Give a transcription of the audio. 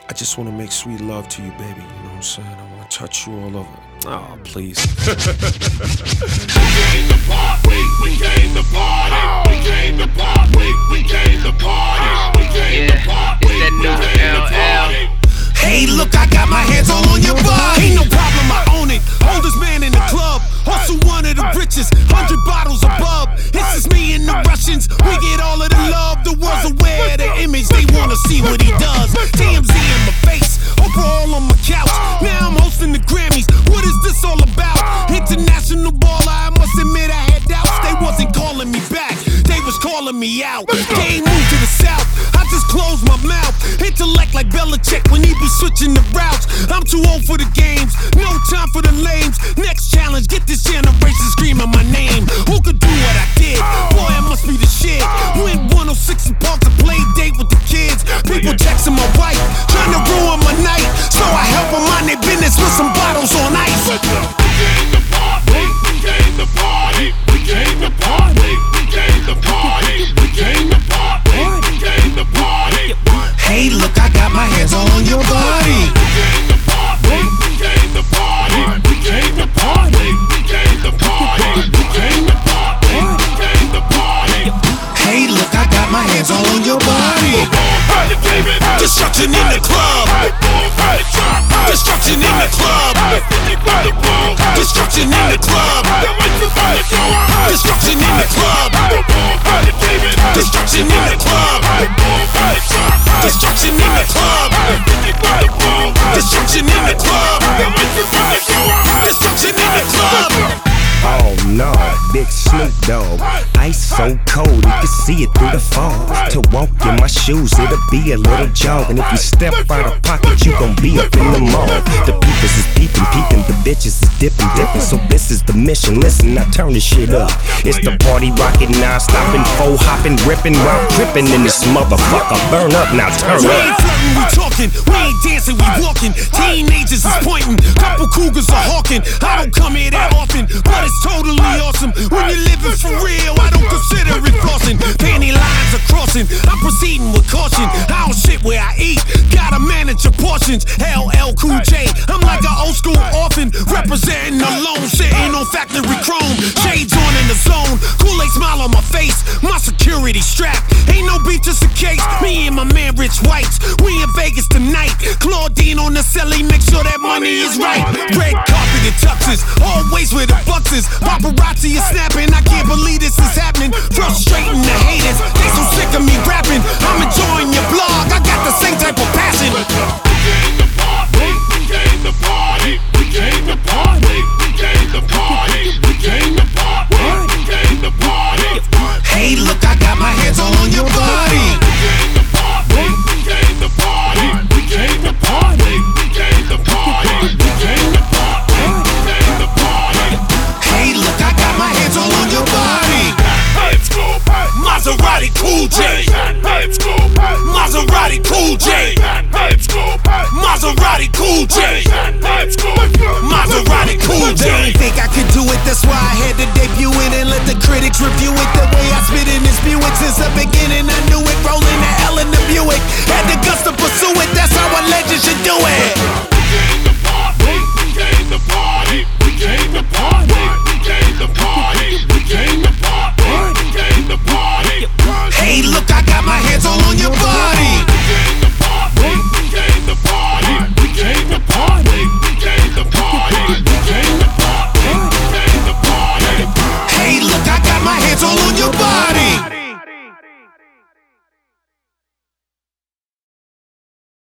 I just want to make sweet love to you, baby. You know what I'm saying? I want to touch you all over. Oh, please. We came to party. We came to party. We came to party. We came to party. We came to party. It's that new LL. Hey, look, I got my hands all on your body. Ain't no problem, I own it. Oldest man in the club, also one of the richest. 100 bottles above. It's just me and the Russians. We get all of the love. The world's aware of the image. They wanna see what he does. TMZ in my face, Oprah all on my couch. Now I'm hosting the Grammys. What is this all about? International baller, I must admit I had doubts. They wasn't calling me back, they was calling me out. They ain't moved to the south, I just closed my mouth. Intellect like Belichick when he be switching the routes. I'm too old for the games, no time for the lames. Next challenge, get this generation screaming my name. Who could do what I did? Boy, I must be the shit. Win 106 and Park to play date with the kids. People texting my wife, trying to ruin my night. So I help them mind their business with some bottles on ice. We came to party. We came to party. We came to party. We came to party. We came to party. We came to party. Hey, look, I got my hands all on your body. We came to party. We came to party. We came to party. We came to party. We came to party. We came to party. Hey, look, I got my hands all on your body. Destruction in the club. Destruction in the club. Destruction in the club. Destruction in the club. Destruction in the club. Destruction in the club. Destruction in the club. Destruction in the club. Oh no, Big Snoop Dogg. Ice so cold, you can see it through the fog. To walk in my shoes, it'll be a little jog. And if you step out of pocket, you gon' be up in the mall. The peepers is peeping, the bitches is dipping. So this is the mission, listen, I turn this shit up. It's the party rockin', non-stopping, faux hopping, ripping while tripping in this motherfucker. Burn up, now turn We ain't up. flirting, we talking. We ain't dancing, we walking. Teenagers is pointing, couple cougars are hawking. I don't come here that often, but it's totally awesome. When you're living for real, I don't consider it flossing. Panty lines are crossing, I'm proceeding with caution. I don't shit where I eat, gotta manage your portions. LL Cool J, I'm like an old school orphan, representing alone, sitting on factory chrome. Shades on in the zone, Kool-Aid smile on my face, my security strap. Ain't no beef, just a case, me and my man Rich Whites. We in Vegas tonight, Claudine on the celly, make sure that money is right. Red carpet and tuxes, always where the bucks is. Paparazzi is snapping, I can't believe this is